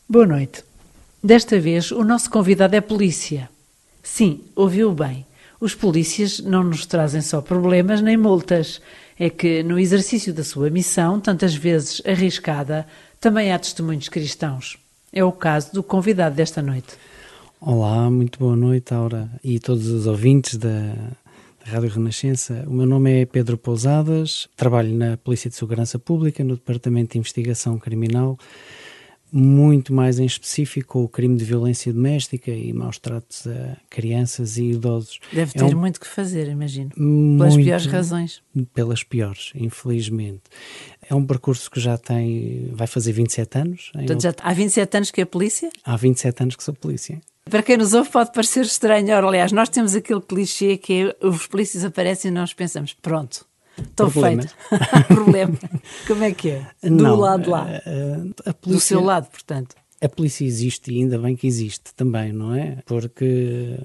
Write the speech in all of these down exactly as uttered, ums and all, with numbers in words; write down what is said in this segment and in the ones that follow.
Boa noite. Desta vez o nosso convidado é polícia. Sim, ouviu bem. Os polícias não nos trazem só problemas nem multas. É que no exercício da sua missão, tantas vezes arriscada, também há testemunhos cristãos. É o caso do convidado desta noite. Olá, muito boa noite, Aura, e todos os ouvintes da, da Rádio Renascença. O meu nome é Pedro Pousadas, trabalho na Polícia de Segurança Pública, no Departamento de Investigação Criminal, muito mais em específico o crime de violência doméstica e maus tratos a crianças e idosos. Deve ter é um, muito que fazer, imagino, muito, pelas piores razões. Pelas piores, infelizmente. É um percurso que já tem, vai fazer vinte e sete anos. Portanto, já há vinte e sete anos que é polícia? Há vinte e sete anos que sou polícia. Para quem nos ouve pode parecer estranho. Ora, aliás, nós temos aquele clichê que é, os polícias aparecem e nós pensamos, pronto, estou feito. Problema. Como é que é? Do Não, lado de lá. A, a polícia, do seu lado, portanto. A polícia existe e ainda bem que existe também, não é? Porque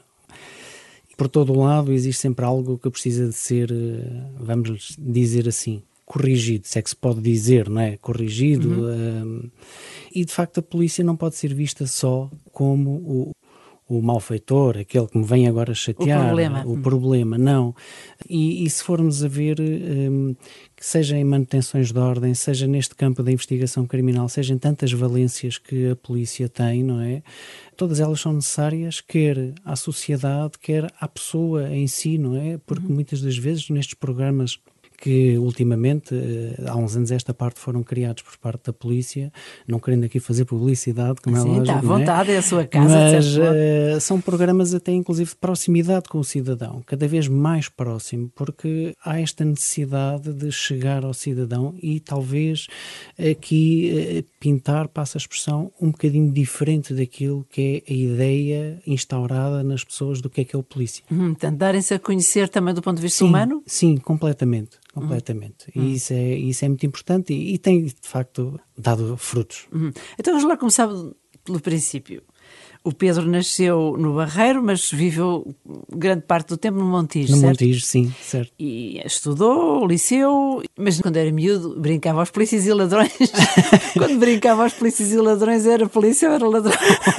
por todo o lado existe sempre algo que precisa de ser, vamos dizer assim, corrigido, se é que se pode dizer, não é? Corrigido. Uhum. Um, e de facto a polícia não pode ser vista só como o o malfeitor, aquele que me vem agora chatear, o problema, o problema não. E, e se formos a ver, um, que seja em manutenções de ordem, seja neste campo da investigação criminal, seja em tantas valências que a polícia tem, não é? Todas elas são necessárias, quer à sociedade, quer à pessoa em si, não é? Porque uhum. muitas das vezes nestes programas que ultimamente, há uns anos esta parte foram criados por parte da polícia, não querendo aqui fazer publicidade, como Sim, é lógico, está à vontade, é? É a sua casa, mas uh, são programas até inclusive de proximidade com o cidadão, cada vez mais próximo, porque há esta necessidade de chegar ao cidadão e talvez aqui uh, pintar, passa a expressão, um bocadinho diferente daquilo que é a ideia instaurada nas pessoas do que é que é o polícia. Hum, portanto, darem-se a conhecer também do ponto de vista sim, humano? Sim, completamente. Completamente. Uhum. E isso é, isso é muito importante e, e tem, de facto, dado frutos. Uhum. Então vamos lá começar pelo princípio. O Pedro nasceu no Barreiro, mas viveu grande parte do tempo no Montijo, No certo? Montijo, sim, certo. E estudou, liceu, mas quando era miúdo brincava aos polícias e ladrões. Quando brincava aos polícias e ladrões, era polícia ou era ladrão?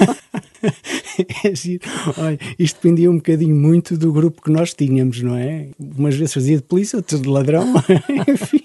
É giro. Olha, isto dependia um bocadinho muito do grupo que nós tínhamos, não é? Umas vezes fazia de polícia, outras de ladrão, enfim.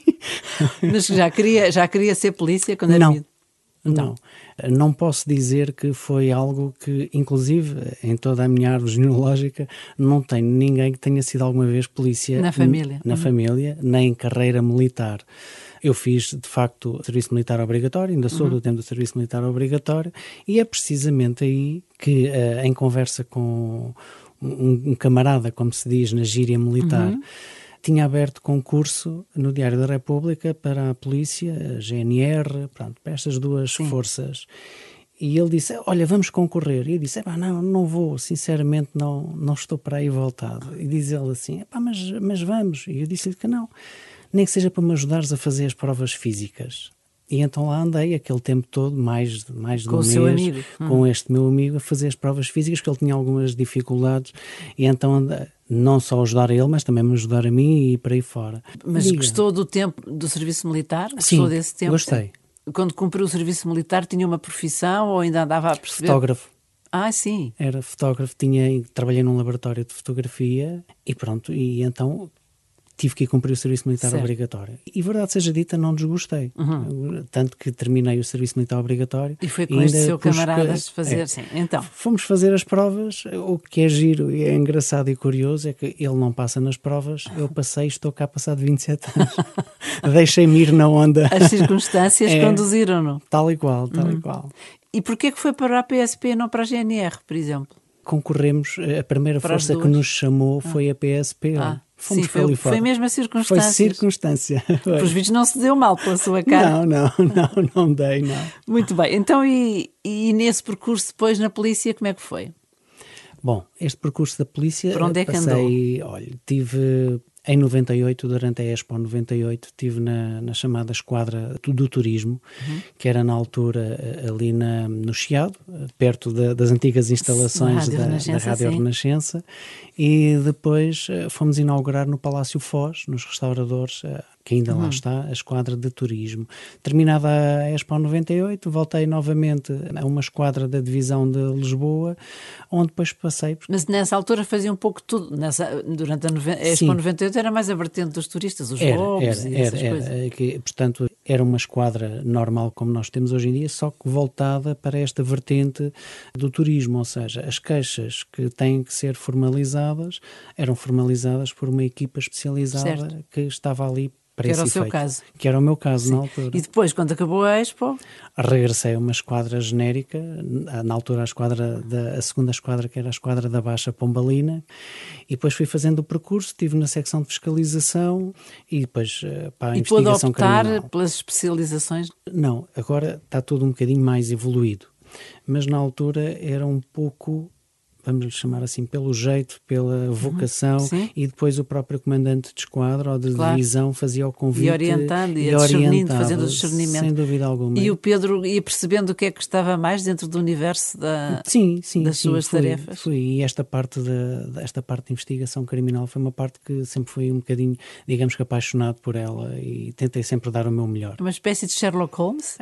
Mas já queria, já queria ser polícia quando era não, miúdo? Não, não posso dizer que foi algo que, inclusive, em toda a minha árvore genealógica, não tenho ninguém que tenha sido alguma vez polícia. Na família? Na uhum. família, nem carreira militar. Eu fiz, de facto, serviço militar obrigatório, ainda sou uhum. do tempo do serviço militar obrigatório, e é precisamente aí que, uh, em conversa com um, um camarada, como se diz na gíria militar, uhum. tinha aberto concurso no Diário da República para a polícia, a G N R, pronto, para estas duas Sim. forças. E ele disse, olha, vamos concorrer. E eu disse, não, não vou, sinceramente não, não estou para aí voltado. E diz ele assim, mas, mas vamos. E eu disse-lhe que não, nem que seja para me ajudares a fazer as provas físicas. E então lá andei aquele tempo todo, mais, mais de um mês, com o seu amigo. com hum. este meu amigo, a fazer as provas físicas, porque ele tinha algumas dificuldades, e então andei, não só ajudar a ele, mas também me ajudar a mim e por aí fora. Mas Diga. Gostou do tempo do serviço militar? Gostou Sim, desse tempo? gostei. Quando cumpriu o serviço militar tinha uma profissão ou ainda andava a perceber? Fotógrafo. Ah, sim. Era fotógrafo, tinha, trabalhei num laboratório de fotografia e pronto, e então tive que ir cumprir o serviço militar certo. Obrigatório. E verdade seja dita, não desgostei. Uhum. Tanto que terminei o serviço militar obrigatório. E foi com e este seu camarada fazer, é, sim. Então. Fomos fazer as provas, o que é giro e é engraçado e curioso é que ele não passa nas provas, eu passei e estou cá passado vinte e sete anos. Deixei-me ir na onda. As circunstâncias é, conduziram-no. Tal e qual, tal uhum. e qual. E porquê que foi para a P S P e não para a G N R, por exemplo? Concorremos, a primeira para força que nos chamou foi ah. a P S P. Ah. Fomos Sim, foi, foi mesmo a circunstância. Foi circunstância. Pelos vídeos não se deu mal pela sua cara. Não, não, não, não dei, não. Muito bem. Então, e, e nesse percurso depois na polícia, como é que foi? Bom, este percurso da polícia... Por onde é que passei, andou? Olha, tive... Em noventa e oito, durante a Expo noventa e oito, estive na, na chamada Esquadra do Turismo, uhum. que era na altura ali na, no Chiado, perto da, das antigas instalações da, da Rádio Renascença, e depois fomos inaugurar no Palácio Foz, nos restauradores, que ainda Uhum. lá está, a esquadra de turismo. Terminada a Expo noventa e oito, voltei novamente a uma esquadra da divisão de Lisboa, onde depois passei... Mas nessa altura fazia um pouco tudo. Nessa, durante a, noven- a Expo Sim. noventa e oito era mais a vertente dos turistas, os Era, lobos era, e era, essas era, coisas. que, portanto, era uma esquadra normal como nós temos hoje em dia, só que voltada para esta vertente do turismo, ou seja, as queixas que têm que ser formalizadas eram formalizadas por uma equipa especializada Certo. que estava ali para Que era esse o seu efeito. caso. Que era o meu caso Sim. na altura. E depois, quando acabou a Expo, Regressei a uma esquadra genérica, na altura a esquadra da, a segunda esquadra, que era a esquadra da Baixa Pombalina, e depois fui fazendo o percurso, estive na secção de fiscalização e depois para a e pôde investigação optar criminal. pelas especializações. Não, agora está tudo um bocadinho mais evoluído, mas na altura era um pouco, vamos lhe chamar assim, pelo jeito, pela vocação, Sim. e depois o próprio comandante de esquadra ou de Claro. divisão fazia o convite E orientando, e e discernindo, orientava, fazendo o discernimento. sem dúvida alguma. E o Pedro ia percebendo o que é que estava mais dentro do universo da, sim, sim, das sim, suas fui, tarefas. Fui. E esta parte, de, esta parte de investigação criminal foi uma parte que sempre fui um bocadinho, digamos que apaixonado por ela, e tentei sempre dar o meu melhor. Uma espécie de Sherlock Holmes?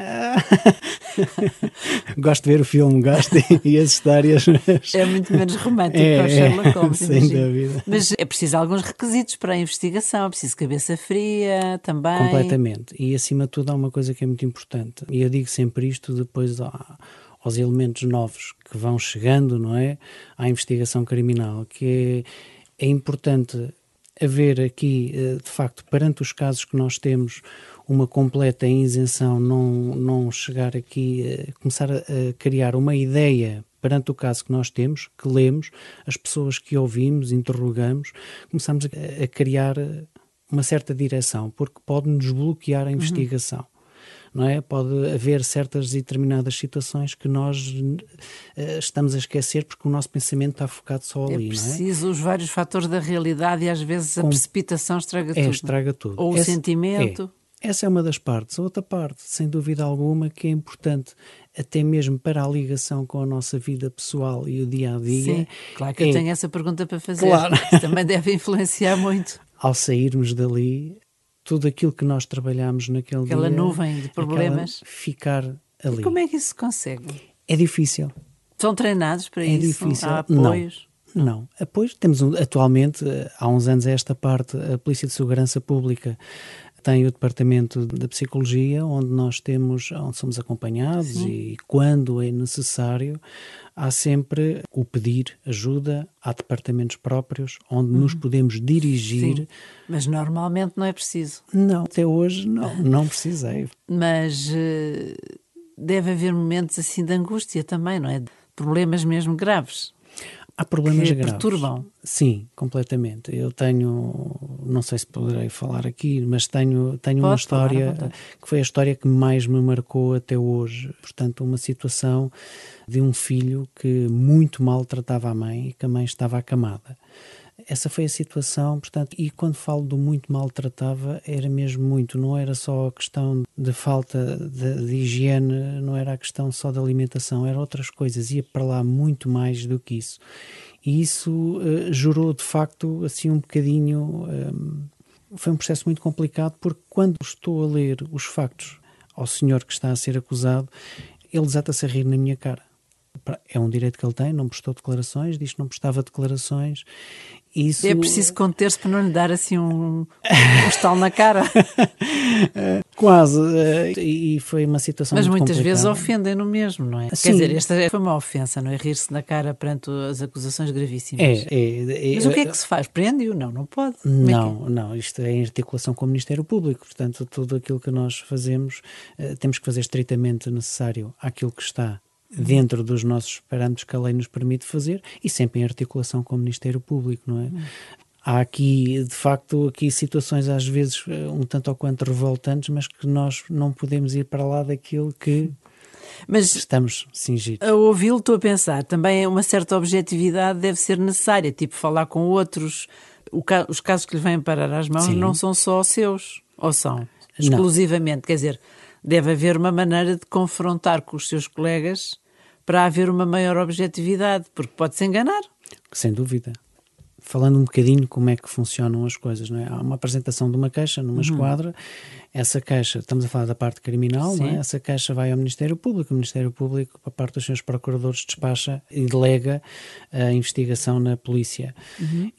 Gosto de ver o filme, gosto, e as histórias. É muito menos romântico É, que o Sherlock Holmes, sem imagino. dúvida. Mas é preciso alguns requisitos para a investigação, é preciso cabeça fria também. Completamente. E acima de tudo há uma coisa que é muito importante, e eu digo sempre isto depois aos elementos novos que vão chegando, não é, à investigação criminal, que é, é importante haver aqui, de facto, perante os casos que nós temos, uma completa isenção, não, não chegar aqui a começar a, a criar uma ideia perante o caso que nós temos, que lemos, as pessoas que ouvimos, interrogamos, começamos a, a criar uma certa direção, porque pode-nos bloquear a investigação. Uhum. Não é? Pode haver certas e determinadas situações que nós uh, estamos a esquecer porque o nosso pensamento está focado só ali. É preciso não é? os vários fatores da realidade e às vezes Com... a precipitação estraga é, tudo. estraga tudo. Ou Esse, o sentimento. É. Essa é uma das partes. A outra parte, sem dúvida alguma, que é importante até mesmo para a ligação com a nossa vida pessoal e o dia-a-dia. Sim, claro que é... eu tenho essa pergunta para fazer. Claro. Isso também deve influenciar muito. Ao sairmos dali, tudo aquilo que nós trabalhamos naquele aquela dia... Aquela nuvem de problemas. Ficar ali. E como é que isso se consegue? É difícil. São treinados para é isso? Difícil. Há apoios? Não, não. Apoios. Temos um, atualmente, há uns anos esta parte, a Polícia de Segurança Pública tem o Departamento da Psicologia, onde nós temos, onde somos acompanhados. Sim. E quando é necessário, há sempre o pedir ajuda, há departamentos próprios onde uhum. nos podemos dirigir. Sim, mas normalmente não é preciso. Não, até hoje não, não precisei. Mas uh, deve haver momentos assim de angústia também, não é? Problemas mesmo graves. Há problemas que graves. perturbam. Sim, completamente. Eu tenho, não sei se poderei falar aqui, mas tenho, tenho Pode uma história falar, que foi a história que mais me marcou até hoje. Portanto, uma situação de um filho que muito maltratava a mãe e que a mãe estava acamada. Essa foi a situação, portanto, e quando falo do muito maltratava, era mesmo muito, não era só a questão de falta de, de higiene, não era a questão só da alimentação, eram outras coisas, ia para lá muito mais do que isso. E isso uh, gerou, de facto, assim um bocadinho, um, foi um processo muito complicado, porque quando estou a ler os factos ao senhor que está a ser acusado, ele desata-se a rir na minha cara. É um direito que ele tem, não prestou declarações, diz que não prestava declarações. Isso... É preciso conter-se para não lhe dar assim um, um estalo na cara. Quase, e foi uma situação Mas muito muitas complicada. vezes ofendem-no mesmo, não é? Sim. Quer dizer, esta foi uma ofensa, não é? Rir-se na cara perante as acusações gravíssimas. É, é, é, Mas o que é que se faz? Prende-o? Não, não pode. Não, é é? não, isto é em articulação com o Ministério Público, portanto tudo aquilo que nós fazemos uh, temos que fazer estritamente necessário àquilo que está dentro dos nossos parâmetros que a lei nos permite fazer e sempre em articulação com o Ministério Público, não é? Hum. Há aqui, de facto, aqui situações às vezes um tanto ou quanto revoltantes, mas que nós não podemos ir para lá daquilo que mas estamos cingidos. A ouvi-lo estou a pensar, também uma certa objetividade deve ser necessária, tipo falar com outros. O ca- os casos que lhe vêm parar às mãos Sim. não são só seus, ou são? Exclusivamente, não. Quer dizer... Deve haver uma maneira de confrontar com os seus colegas para haver uma maior objetividade, porque pode-se enganar. Sem dúvida. falando um bocadinho como é que funcionam as coisas, não é? Há uma apresentação de uma queixa numa Uhum. esquadra, essa queixa, estamos a falar da parte criminal, não é? Sim. Essa queixa vai ao Ministério Público, o Ministério Público, por parte dos seus procuradores, despacha e delega a investigação na polícia. Uhum.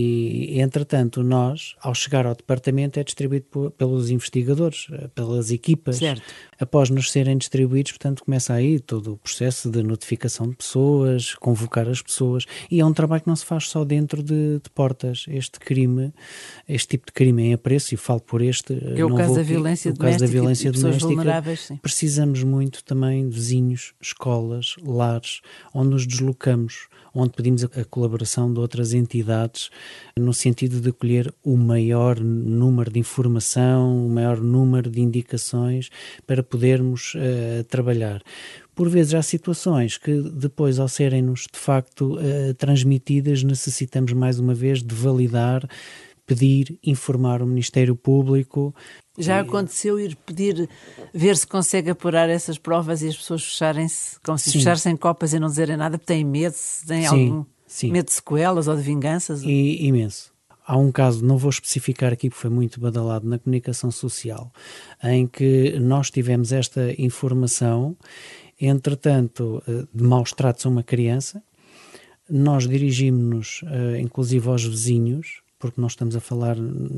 E, entretanto, nós, ao chegar ao departamento, é distribuído por, pelos investigadores, pelas equipas. Certo. Após nos serem distribuídos, portanto, começa aí todo o processo de notificação de pessoas, convocar as pessoas, e é um trabalho que não se faz só dentro de, de portas. Este crime, este tipo de crime em apreço, e falo por este... É o não caso vou, da violência o caso doméstica da violência e pessoas doméstica, vulneráveis, sim. precisamos muito também de vizinhos, escolas, lares, onde nos deslocamos, onde pedimos a, a colaboração de outras entidades, no sentido de colher o maior número de informação, o maior número de indicações para podermos uh, trabalhar. Por vezes há situações que depois, ao serem-nos de facto uh, transmitidas, necessitamos mais uma vez de validar, pedir, informar o Ministério Público. Já aconteceu ir pedir, ver se consegue apurar essas provas e as pessoas fecharem-se, como se fechassem copas e não dizerem nada, porque têm medo, se têm sim, algum sim. medo de sequelas ou de vinganças? E, imenso. Há um caso, não vou especificar aqui porque foi muito badalado na comunicação social, em que nós tivemos esta informação, entretanto, de maus tratos a uma criança. Nós dirigimos-nos, inclusive, aos vizinhos, porque nós estamos a falar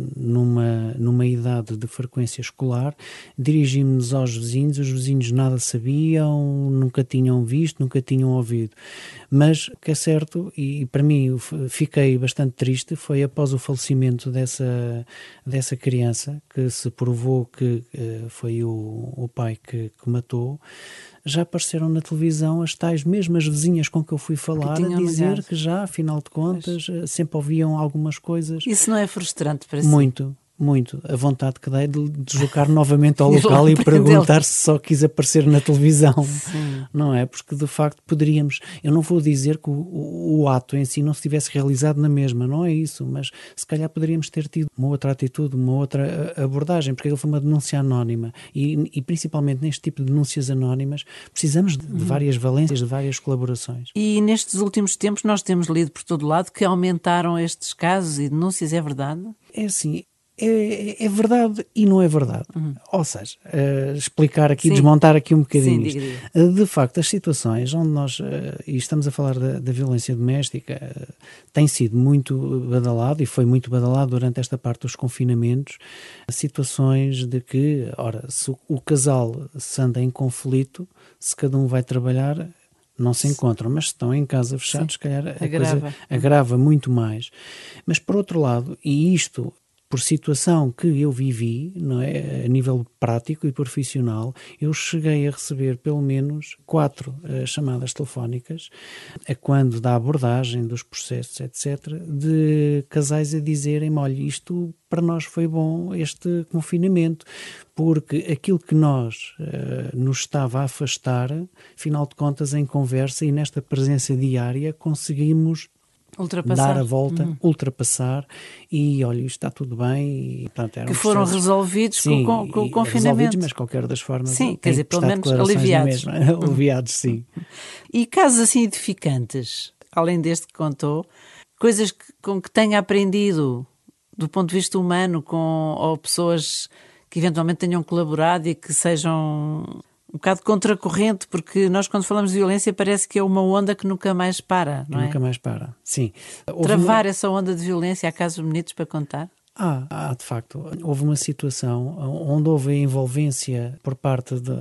numa, numa idade de frequência escolar, dirigimos-nos aos vizinhos, os vizinhos nada sabiam, nunca tinham visto, nunca tinham ouvido. Mas o que é certo, e para mim fiquei bastante triste, foi após o falecimento dessa, dessa criança, que se provou que uh, foi o, o pai que, que matou, já apareceram na televisão as tais mesmas vizinhas com que eu fui falar a dizer negado. Que já, afinal de contas, pois. Sempre ouviam algumas coisas. Isso não é frustrante para si? Muito. Muito. A vontade que dei de deslocar novamente ao local e perguntar se só quis aparecer na televisão. Sim. Não é? Porque de facto poderíamos, eu não vou dizer que o, o, o ato em si não se tivesse realizado na mesma, não é isso, mas se calhar poderíamos ter tido uma outra atitude, uma outra abordagem, porque aquilo foi uma denúncia anónima e, e principalmente neste tipo de denúncias anónimas precisamos de, de várias valências, de várias colaborações. E nestes últimos tempos nós temos lido por todo lado que aumentaram estes casos e denúncias, é verdade? É assim... É, é verdade e não é verdade. Uhum. Ou seja, uh, explicar aqui, Sim. desmontar aqui um bocadinho Sim, isto. Diga, diga. Uh, de facto, as situações onde nós, uh, e estamos a falar da, da violência doméstica, uh, tem sido muito badalado e foi muito badalado durante esta parte dos confinamentos, situações de que, ora, se o, o casal se anda em conflito, se cada um vai trabalhar, não se encontram, mas se estão em casa fechados, se calhar a agrava. coisa agrava muito mais. Mas por outro lado, e isto... por situação que eu vivi, não é, a nível prático e profissional, eu cheguei a receber pelo menos quatro uh, chamadas telefónicas, a quando da abordagem dos processos, etcétera, de casais a dizerem, olha, isto para nós foi bom, este confinamento, porque aquilo que nós uh, nos estava a afastar, afinal de contas, em conversa e nesta presença diária, conseguimos dar a volta, uhum. ultrapassar e olha, isto está tudo bem. E, portanto, eram que foram processos, resolvidos sim, com, com o confinamento. Resolvidos, mas qualquer das formas. Sim, quer dizer, pelo menos aliviados. Aliviados, sim. E casos assim edificantes, além deste que contou, coisas que, com que tenha aprendido do ponto de vista humano, com, ou pessoas que eventualmente tenham colaborado e que sejam... um bocado contracorrente, porque nós quando falamos de violência parece que é uma onda que nunca mais para, não é? Nunca mais para, sim. Houve Travar uma... essa onda de violência, há casos bonitos para contar? Ah, há, de facto. Houve uma situação onde houve a envolvência por parte de,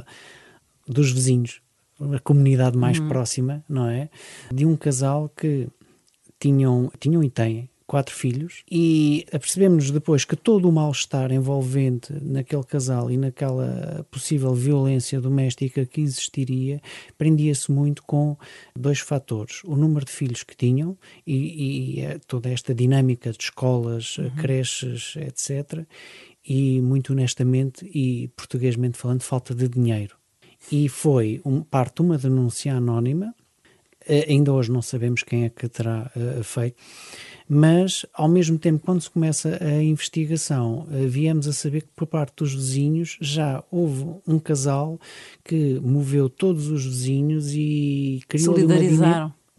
dos vizinhos, a comunidade mais uhum. próxima, não é? De um casal que tinham, tinham e têm quatro filhos, e apercebemos-nos depois que todo o mal-estar envolvente naquele casal e naquela possível violência doméstica que existiria prendia-se muito com dois fatores: o número de filhos que tinham e, e toda esta dinâmica de escolas, uhum. creches, etcétera, e muito honestamente e portuguesmente falando, falta de dinheiro. E foi um, parte uma denúncia anónima, ainda hoje não sabemos quem é que terá uh, feito, mas ao mesmo tempo, quando se começa a investigação, uh, viemos a saber que por parte dos vizinhos já houve um casal que moveu todos os vizinhos e criou uma dinâmica,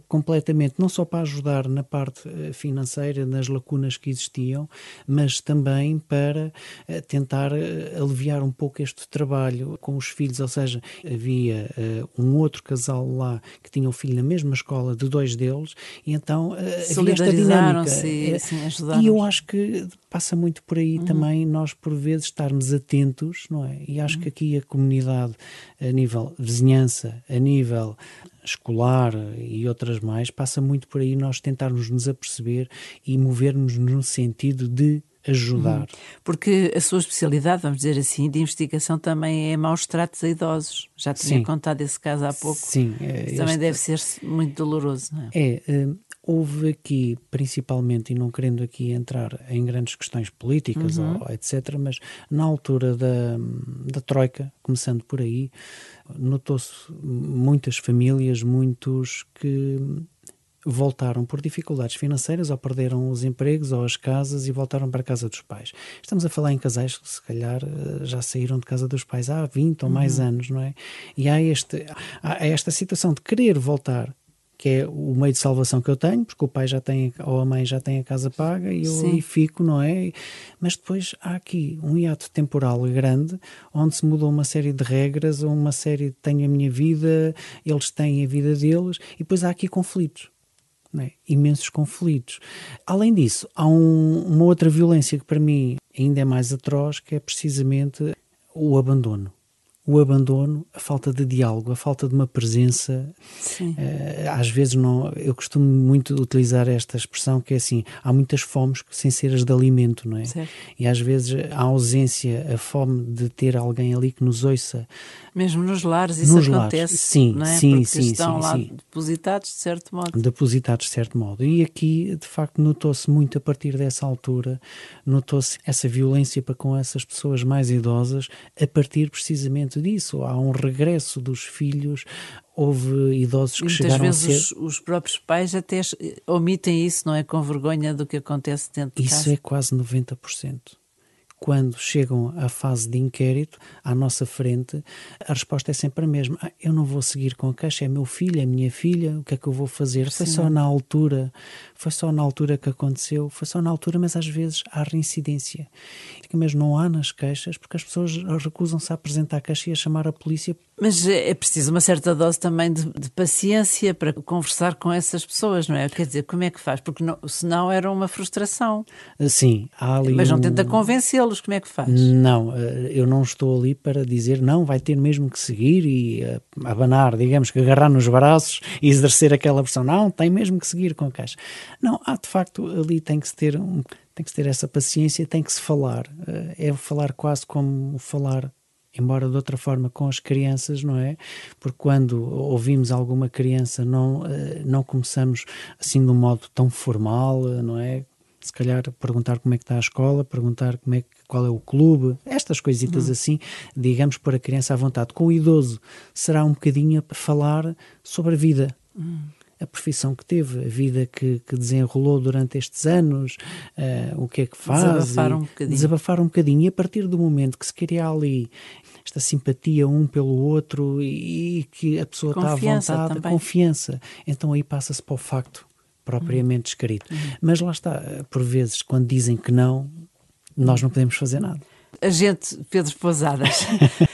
completamente, não só para ajudar na parte financeira, nas lacunas que existiam, mas também para tentar aliviar um pouco este trabalho com os filhos, ou seja, havia uh, um outro casal lá que tinha um filho na mesma escola de dois deles, e então uh, havia esta dinâmica. E, sim, ajudaram-se. E eu acho que passa muito por aí uhum. também nós por vezes estarmos atentos, não é? E acho uhum. que aqui a comunidade, a nível vizinhança, a nível escolar e outras mais, passa muito por aí nós tentarmos nos aperceber e movermos no sentido de ajudar. Uhum. Porque a sua especialidade, vamos dizer assim, de investigação também é maus tratos a idosos. Já tinha Sim. contado esse caso há pouco. Sim. Este... Também deve ser muito doloroso, não é? É, uh, houve aqui, principalmente, e não querendo aqui entrar em grandes questões políticas, uhum. ou, etcétera, mas na altura da, da Troika, começando por aí, notou-se muitas famílias, muitos que voltaram por dificuldades financeiras, ou perderam os empregos ou as casas e voltaram para a casa dos pais. Estamos a falar em casais que se calhar já saíram de casa dos pais há vinte ou mais uhum. anos, não é? E há, este, há esta situação de querer voltar, que é o meio de salvação que eu tenho, porque o pai já tem, ou a mãe já tem a casa paga e eu Sim. ali fico, não é? Mas depois há aqui um hiato temporal grande, onde se mudou uma série de regras, uma série de tenho a minha vida, eles têm a vida deles, e depois há aqui conflitos. É? Imensos conflitos. Além disso, há um, uma outra violência que para mim ainda é mais atroz, que é precisamente o abandono. O abandono, a falta de diálogo, a falta de uma presença. Sim. Uh, às vezes não, eu costumo muito utilizar esta expressão que é assim, há muitas fomes sem ser as de alimento, não é? Certo. E às vezes a ausência, a fome de ter alguém ali que nos ouça. Mesmo nos lares isso nos acontece, lares. Sim, não é? sim, Porque sim, estão sim, lá sim. depositados de certo modo. Depositados de certo modo. E aqui, de facto, notou-se muito a partir dessa altura, notou-se essa violência para com essas pessoas mais idosas, a partir precisamente disso. Há um regresso dos filhos, houve idosos que chegaram a ser... Muitas vezes os, os próprios pais até omitem isso, não é? Com vergonha do que acontece dentro de casa. Isso é quase noventa por cento. Quando chegam à fase de inquérito, à nossa frente, a resposta é sempre a mesma. Ah, eu não vou seguir com a queixa, é meu filho, é minha filha, o que é que eu vou fazer? Foi só na altura, foi só na altura que aconteceu, foi só na altura, mas às vezes há reincidência. Mas não há nas queixas, porque as pessoas recusam-se a apresentar a queixa e a chamar a polícia. Mas é preciso uma certa dose também de, de paciência para conversar com essas pessoas, não é? Quer dizer, como é que faz? Porque não, senão era uma frustração. Sim, há ali Mas não um... tenta convencê-los, como é que faz? Não, eu não estou ali para dizer não, vai ter mesmo que seguir e abanar, digamos que agarrar nos braços e exercer aquela pressão. Não, tem mesmo que seguir com a queixa. Não, há de facto ali tem que se ter, um, tem que se ter essa paciência, tem que se falar. É falar quase como falar, embora de outra forma, com as crianças, não é? Porque quando ouvimos alguma criança não, não começamos assim de um modo tão formal, não é? Se calhar perguntar como é que está a escola, perguntar como é que, qual é o clube, estas coisitas uhum. assim, digamos, pôr a criança à vontade. Com o idoso será um bocadinho a falar sobre a vida. Uhum. A profissão que teve, a vida que, que desenrolou durante estes anos, uh, o que é que faz. Desabafar um bocadinho. Desabafar um bocadinho. E a partir do momento que se cria ali esta simpatia um pelo outro e, e que a pessoa confiança está à vontade, também. Confiança, então aí passa-se para o facto propriamente escrito. Uhum. Mas lá está, por vezes, quando dizem que não, nós não podemos fazer nada. Agente Pedro Pousadas,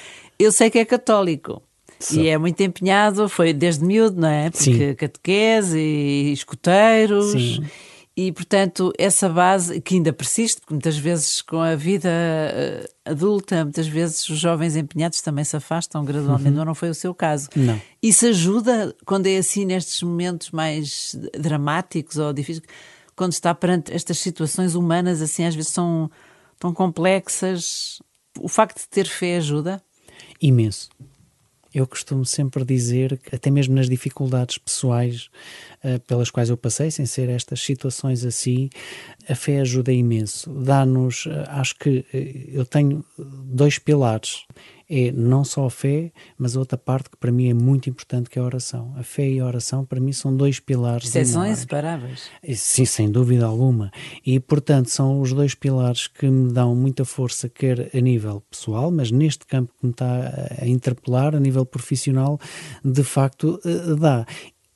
eu sei que é católico. Só. E é muito empenhado, foi desde miúdo, não é? Porque Sim. catequese e escuteiros. Sim. E, portanto, essa base que ainda persiste, porque muitas vezes com a vida adulta, muitas vezes os jovens empenhados também se afastam gradualmente, uhum. mas não foi o seu caso. Não. Isso ajuda quando é assim nestes momentos mais dramáticos ou difíceis, quando está perante estas situações humanas, assim, às vezes são tão complexas. O facto de ter fé ajuda? Imenso. Eu costumo sempre dizer que até mesmo nas dificuldades pessoais uh, pelas quais eu passei, sem ser estas situações assim, a fé ajuda imenso. Dá-nos, uh, acho que uh, eu tenho dois pilares. É não só a fé, mas a outra parte que para mim é muito importante, que é a oração. A fé e a oração para mim são dois pilares. São inseparáveis. Sim, sem dúvida alguma. E, portanto, são os dois pilares que me dão muita força, quer a nível pessoal, mas neste campo que me está a interpelar, a nível profissional, de facto, dá.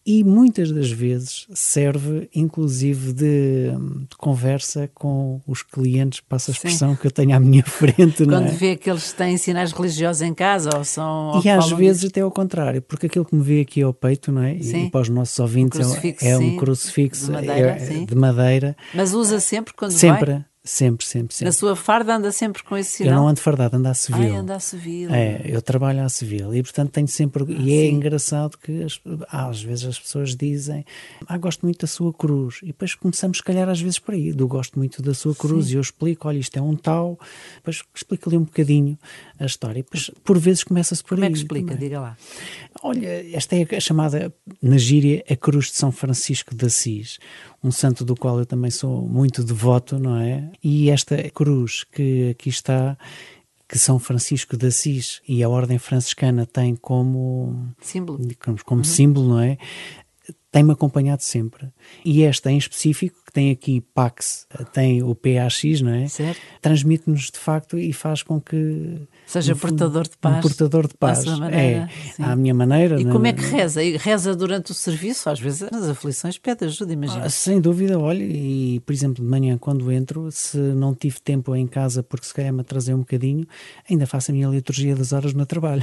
e muitas das vezes serve inclusive de, de conversa com os clientes, passa a expressão, sim, que eu tenho à minha frente. Quando não é? vê que eles têm sinais religiosos em casa ou são... Ou e às vezes disso. até ao contrário, porque aquilo que me vê aqui ao peito, não é? Sim. E para os nossos ouvintes um é, é um sim, crucifixo de madeira, é, sim. de madeira. Mas usa sempre quando sempre, vai? Sempre, sempre, sempre. Na sua farda anda sempre com esse sinal? Eu não ando fardado, ando à civil. Ai, anda à civil. É, eu trabalho à civil e, portanto, tenho sempre... Ah, e é sim. engraçado que as, às vezes as pessoas dizem ah, gosto muito da sua cruz. E depois começamos, se calhar, às vezes por aí. Do gosto muito da sua cruz. Sim. E eu explico, olha, isto é um tal. Depois explico-lhe um bocadinho a história. E depois, por vezes, começa-se por Como aí. Como é que explica? Também. Diga lá. Olha, esta é a chamada, na gíria, a cruz de São Francisco de Assis. Um santo do qual eu também sou muito devoto, não é? E esta cruz que aqui está, que São Francisco de Assis e a Ordem Franciscana tem como símbolo, como, como uhum. símbolo, não é? Tem-me acompanhado sempre. E esta em específico, que tem aqui Pax, tem o P A X, não é? Certo. Transmite-nos de facto e faz com que... Seja um, portador de paz. Um portador de paz. Maneira, é, à minha maneira. E na, como é que reza? E reza durante o serviço? Às vezes nas aflições pede ajuda, imagina. Ah, sem dúvida, olha, e por exemplo de manhã quando entro, se não tive tempo em casa porque se calhar me atrasei um bocadinho, ainda faço a minha liturgia das horas no trabalho.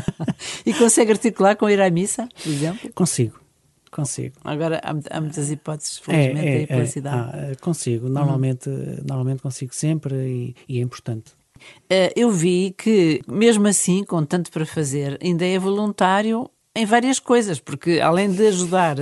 E consegue articular com ir à missa, por exemplo? Consigo. Consigo. Agora há, há muitas hipóteses, felizmente, é, é, aí pela cidade. Ah, consigo, normalmente, uhum. normalmente consigo sempre e, e é importante. Uh, eu vi que, mesmo assim, com tanto para fazer, ainda é voluntário em várias coisas, porque além de ajudar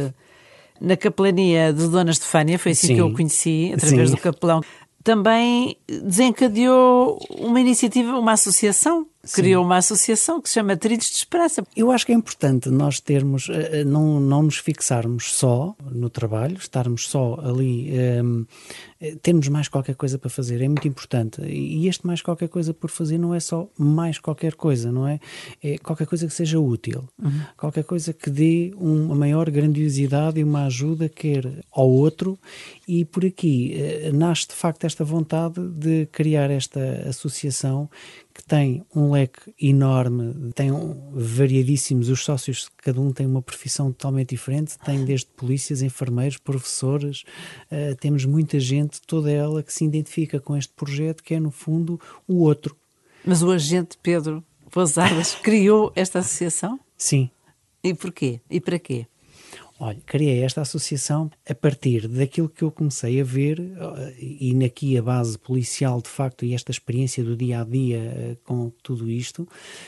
na capelania de Dona Estefânia, foi assim Sim. que eu o conheci, através Sim. do capelão, também desencadeou uma iniciativa, uma associação. Sim. Criou uma associação que se chama Trilhos de Esperança. Eu acho que é importante nós termos, não, não nos fixarmos só no trabalho, estarmos só ali, um, termos mais qualquer coisa para fazer, é muito importante. E este mais qualquer coisa por fazer não é só mais qualquer coisa, não é? É qualquer coisa que seja útil, uhum. qualquer coisa que dê uma maior grandiosidade e uma ajuda quer ao outro, e por aqui nasce de facto esta vontade de criar esta associação que tem um leque enorme, tem um, variadíssimos, os sócios, cada um tem uma profissão totalmente diferente, tem desde polícias, enfermeiros, professores, uh, temos muita gente, toda ela que se identifica com este projeto que é no fundo o outro. Mas o agente Pedro Pousadas criou esta associação? Sim. E porquê? E para quê? Olha, criei esta associação a partir daquilo que eu comecei a ver e aqui a base policial de facto e esta experiência do dia a dia com tudo isto,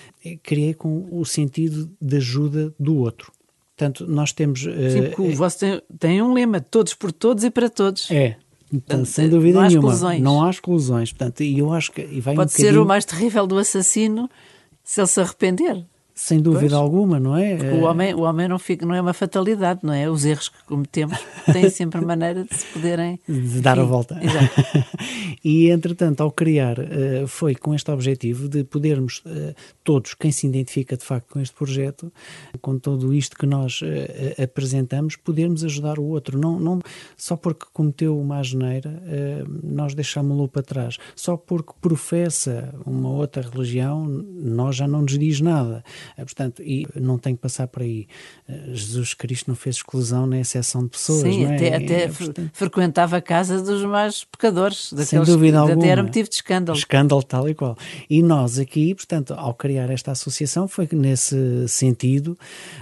criei com o sentido de ajuda do outro. Portanto, nós temos... Sim, porque uh, você tem, tem um lema, todos por todos e para todos. É. Portanto, sem dúvida não nenhuma. Há exclusões. Não há exclusões. Portanto, e eu acho que... E vai Pode um ser bocadinho... o mais terrível do assassino se ele se arrepender. Sem dúvida pois. alguma, não é? Porque o homem, o homem não, fica, não é uma fatalidade, não é? Os erros que cometemos têm sempre maneira de se poderem... De dar Enfim, a volta. Exato. E, entretanto, ao criar, uh, foi com este objetivo de podermos, uh, todos, quem se identifica de facto com este projeto, com tudo isto que nós uh, apresentamos, podermos ajudar o outro. Não, não, só porque cometeu uma asneira, uh, nós deixámo-lo para trás. Só porque professa uma outra religião, nós já não nos diz nada. Portanto, e não tem que passar por aí. Jesus Cristo não fez exclusão nem exceção de pessoas. Sim, não é? até, até é, portanto... frequentava a casa dos mais pecadores, daqueles sem dúvida que alguma. até era motivo de escândalo. Escândalo tal e qual. E nós aqui, portanto, ao criar esta associação, foi nesse sentido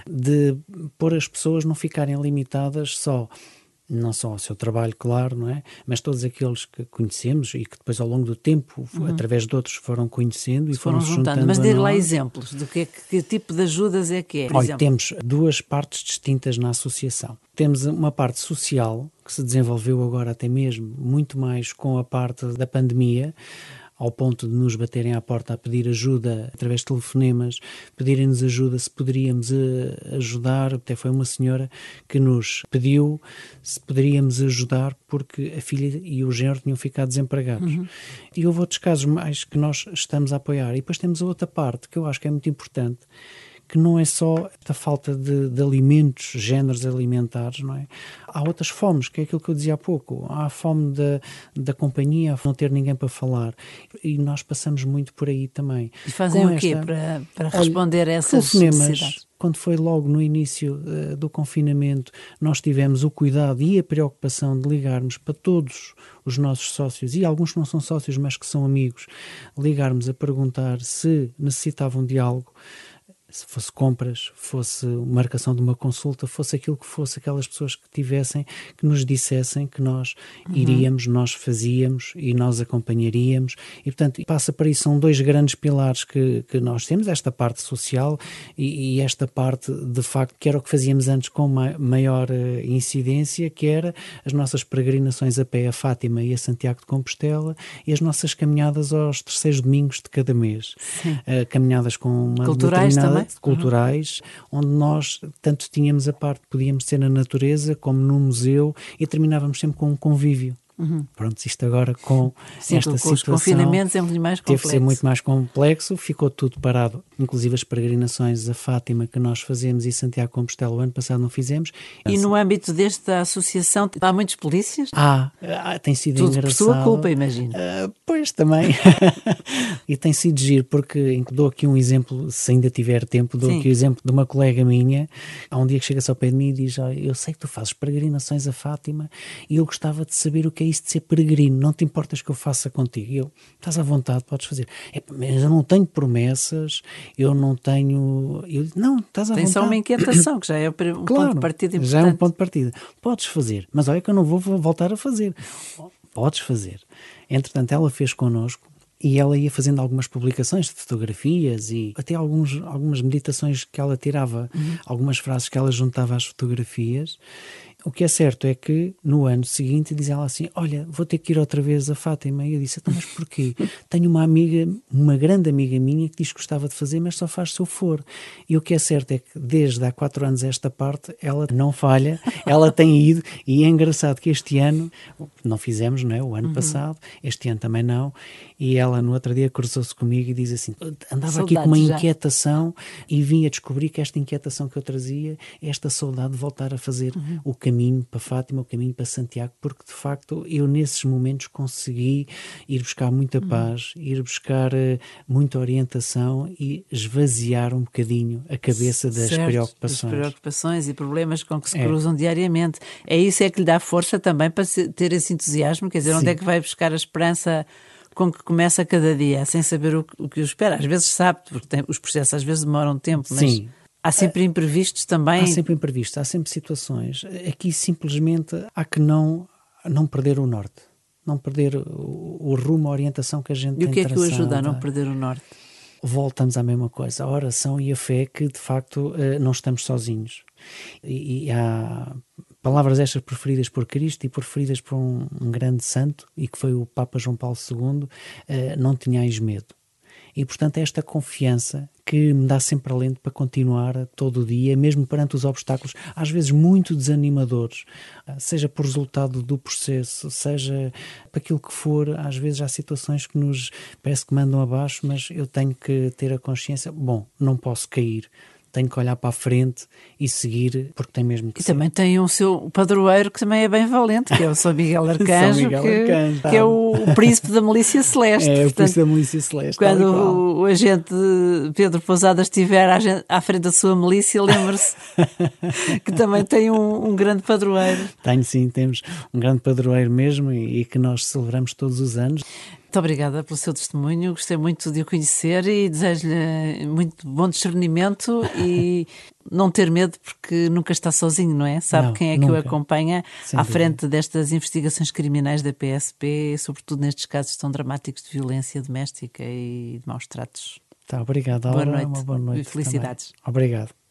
de pôr as pessoas não ficarem limitadas só não só ao seu trabalho, claro, não é? Mas todos aqueles que conhecemos e que depois ao longo do tempo, uhum. através de outros, foram conhecendo e foram, foram juntando. Mas dê lá exemplos do que, é, que tipo de ajudas é que é. Por Olha, exemplo. Temos duas partes distintas na associação. Temos uma parte social, que se desenvolveu agora até mesmo muito mais com a parte da pandemia, ao ponto de nos baterem à porta a pedir ajuda através de telefonemas, pedirem-nos ajuda se poderíamos ajudar. Até foi uma senhora que nos pediu se poderíamos ajudar porque a filha e o genro tinham ficado desempregados. Uhum. E houve outros casos mais que nós estamos a apoiar. E depois temos a outra parte que eu acho que é muito importante, que não é só a falta de, de alimentos, géneros alimentares, não é? Há outras fomes, que é aquilo que eu dizia há pouco. Há a fome da, da companhia, não ter ninguém para falar. E nós passamos muito por aí também. E fazem Com o quê esta, para, para responder olha, a essas telefonemas. necessidades? Quando foi logo no início uh, do confinamento, nós tivemos o cuidado e a preocupação de ligarmos para todos os nossos sócios, e alguns que não são sócios, mas que são amigos, ligarmos a perguntar se necessitavam de algo, se fosse compras, fosse marcação de uma consulta, fosse aquilo que fosse, aquelas pessoas que tivessem, que nos dissessem que nós uhum. iríamos, nós fazíamos e nós acompanharíamos. E, portanto, passa para isso, são dois grandes pilares que, que nós temos, esta parte social e, e esta parte, de facto, que era o que fazíamos antes com ma- maior uh, incidência, que era as nossas peregrinações a pé a Fátima e a Santiago de Compostela e as nossas caminhadas aos terceiros domingos de cada mês. Uh, caminhadas com uma culturais determinada... também? culturais, uhum. onde nós tanto tínhamos a parte, podíamos ser na natureza como num museu, e terminávamos sempre com um convívio. Uhum. Pronto, isto agora com Sim, esta com situação os confinamentos é muito mais complexo. Teve de ser muito mais complexo, ficou tudo parado, inclusive as peregrinações a Fátima que nós fazemos e Santiago de Compostela o ano passado não fizemos. E no âmbito desta associação há muitos polícias? Há, há tem sido tudo engraçado. Por sua culpa, imagino. Uh, pois, também. E tem sido giro, porque dou aqui um exemplo, se ainda tiver tempo, dou Sim. aqui o exemplo de uma colega minha, há um dia que chega-se ao pé de mim e diz: oh, eu sei que tu fazes peregrinações a Fátima e eu gostava de saber o que é isso de ser peregrino, não te importas que eu faça contigo? E eu, estás à vontade, podes fazer. É, mas eu não tenho promessas, eu não tenho... Eu, não, estás à Tem vontade. Tem só uma inquietação, que já é um claro, ponto de partida importante. Já é um ponto de partida. Podes fazer, mas olha que eu não vou voltar a fazer. Podes fazer. Entretanto, ela fez connosco e ela ia fazendo algumas publicações de fotografias e até alguns, algumas meditações que ela tirava, uhum. algumas frases que ela juntava às fotografias. O que é certo é que no ano seguinte diz ela assim: olha, vou ter que ir outra vez a Fátima. E eu disse: então, mas porquê? Tenho uma amiga, uma grande amiga minha que diz que gostava de fazer, mas só faz se eu for. E o que é certo é que desde há quatro anos esta parte ela não falha, ela tem ido, e é engraçado que este ano não fizemos, não é? O ano uhum. passado, este ano também não, e ela no outro dia cruzou-se comigo e diz assim: andava Saudades aqui com uma já. inquietação e vim a descobrir que esta inquietação que eu trazia, esta saudade de voltar a fazer uhum. o caminho caminho para Fátima, o caminho para Santiago, porque de facto eu nesses momentos consegui ir buscar muita paz, uhum. ir buscar uh, muita orientação e esvaziar um bocadinho a cabeça das certo, preocupações. Das preocupações e problemas com que se é. cruzam diariamente. É isso é que lhe dá força também para ter esse entusiasmo, quer dizer, Sim. onde é que vai buscar a esperança com que começa cada dia, sem saber o, o que o espera. Às vezes sabe, porque tem, os processos às vezes demoram tempo, mas... Sim. Há sempre imprevistos também? Há sempre imprevistos, há sempre situações. Aqui simplesmente há que não, não perder o norte, não perder o, o rumo, a orientação que a gente e tem o que é traçada. que o ajuda a não perder o norte? Voltamos à mesma coisa, a oração e a fé, que de facto não estamos sozinhos. E, e há palavras estas preferidas por Cristo e preferidas por um, um grande santo, e que foi o Papa João Paulo segundo, não tenhais medo. E, portanto, é esta confiança que me dá sempre alento para continuar todo o dia, mesmo perante os obstáculos, às vezes muito desanimadores, seja por resultado do processo, seja para aquilo que for. Às vezes há situações que nos parece que mandam abaixo, mas eu tenho que ter a consciência, bom, não posso cair. Tenho que olhar para a frente e seguir, porque tem mesmo que e ser. E também tem um seu padroeiro que também é bem valente, que é o São Miguel Arcanjo, São Miguel que, Arcanjo, tá. que é o, o príncipe da milícia celeste. É, Portanto, o príncipe da milícia celeste. Quando o, o agente Pedro Pousadas estiver à, à frente da sua milícia, lembre-se que também tem um, um grande padroeiro. Tenho sim, temos um grande padroeiro mesmo, e, e que nós celebramos todos os anos. Muito obrigada pelo seu testemunho, gostei muito de o conhecer e desejo-lhe muito bom discernimento e não ter medo, porque nunca está sozinho, não é? Sabe não, quem é nunca. que o acompanha Sem à dúvida. frente destas investigações criminais da P S P, sobretudo nestes casos tão dramáticos de violência doméstica e de maus tratos. Tá, obrigado. Boa Aura, noite. uma boa noite. E felicidades. Também. Obrigado.